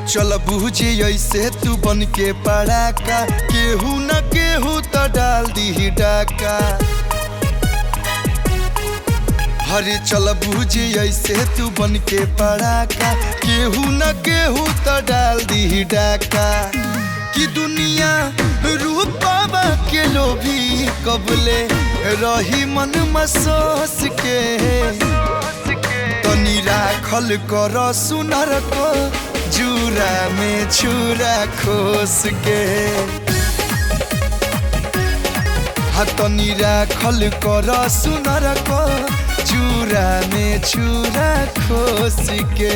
चल बुझे ऐसे तू बन के पड़ाका, केहू न केहू तो डाल दी डाका। हरे चल बुझे ऐसे तू बन के पड़ाका, केहू न केहू तो डाल दी डाका। कि दुनिया रूपवा के लोभी कबले रही मन मसोस के, तनी राखल कर सुनर को जूरा में छुरा खोस के। तनी राखल कर सुनर को जूरा में छुरा खोस के।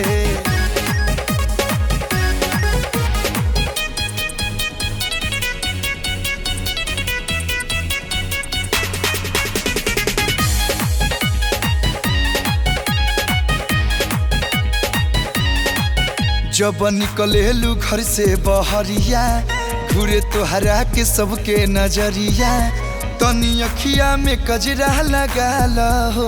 जब निकलेलू घर से बहरिया, घूरे तोहरा के सबके नजरिया, तनी अखिया में कजरा लगा लो।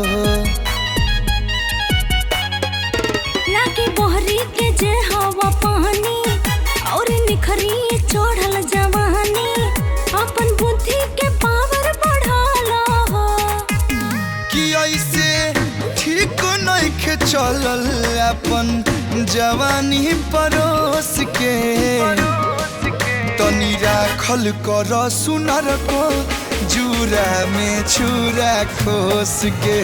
लागे बहरी के जे हवा पानी और निखरी चढ़ल जवानी, अपन बुद्धि के पावर बढ़ा लो। कि ऐसे ठीक नइखे चलल अपन जवानी परोस के, तनी राखल कर सुनर को जूरा में छुरा खोस के।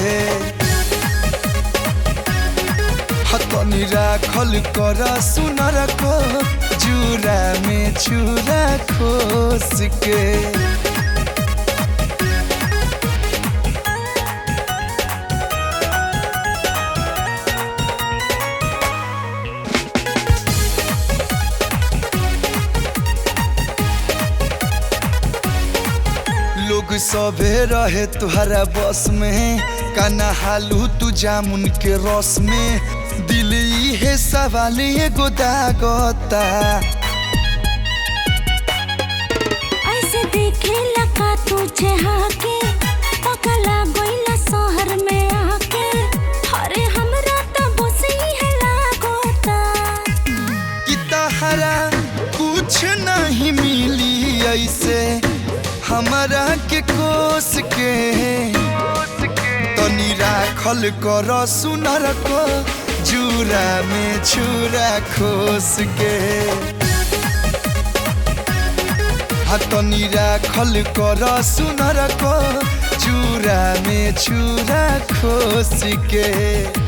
तनी राखल कर सुनर को जूरा में छुरा खोस के। लोग सबे रहे तुहरा बस में, काना हालू तू जामुन के रस में। दिल है सवाल एगो दागता, ऐसे देखे लगा तुझे हाके, पकला गइला शहर में आके। अरे हमरा तो बस ही लागता कि तहरा कुछ नहीं मिली ऐसे हमरा के कोस के। तनी राखल कर सुनर को जूरा में छुरा खोस के। तनी राखल कर सुनर को जूरा में छुरा खोस के।